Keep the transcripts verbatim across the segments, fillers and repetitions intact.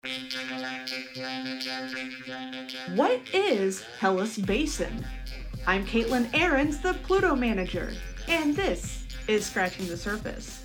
What is Hellas Basin? I'm Caitlin Ahrens, the Pluto Manager, and this is Scratching the Surface.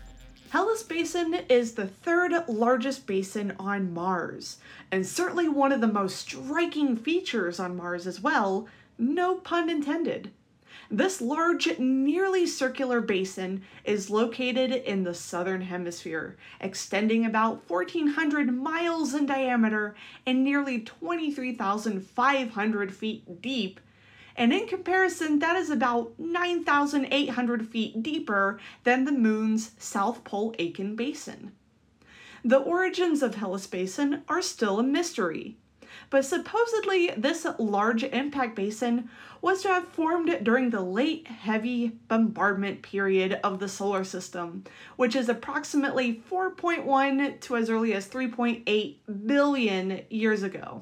Hellas Basin is the third largest basin on Mars, and certainly one of the most striking features on Mars as well, no pun intended. This large, nearly circular basin is located in the southern hemisphere, extending about fourteen hundred miles in diameter and nearly twenty-three thousand five hundred feet deep. And in comparison, that is about nine thousand eight hundred feet deeper than the moon's South Pole Aitken Basin. The origins of Hellas Basin are still a mystery, but supposedly this large impact basin was to have formed during the late heavy bombardment period of the solar system, which is approximately four point one to as early as three point eight billion years ago.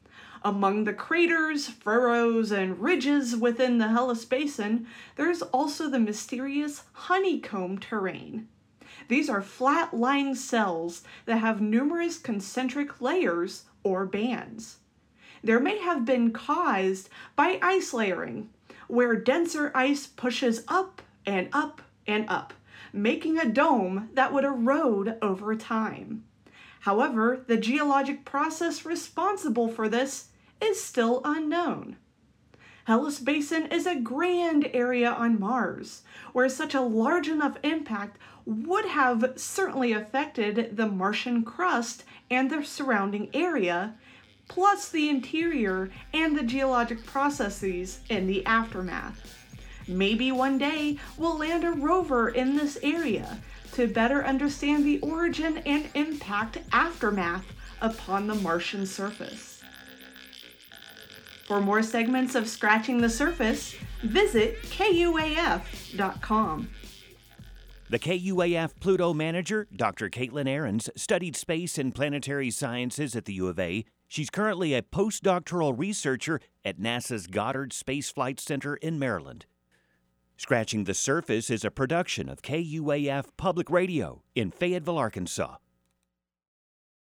Among the craters, furrows, and ridges within the Hellas Basin, there is also the mysterious honeycomb terrain. These are flat-lying cells that have numerous concentric layers or bands. There may have been caused by ice layering, where denser ice pushes up and up and up, making a dome that would erode over time. However, the geologic process responsible for this is still unknown. Hellas Basin is a grand area on Mars, where such a large enough impact would have certainly affected the Martian crust and the surrounding area, plus the interior and the geologic processes in the aftermath. Maybe one day we'll land a rover in this area to better understand the origin and impact aftermath upon the Martian surface. For more segments of Scratching the Surface, visit K U A F dot com. The K U A F Pluto Manager, Doctor Caitlin Ahrens, studied space and planetary sciences at the U of A. She's currently a postdoctoral researcher at NASA's Goddard Space Flight Center in Maryland. Scratching the Surface is a production of K U A F Public Radio in Fayetteville, Arkansas.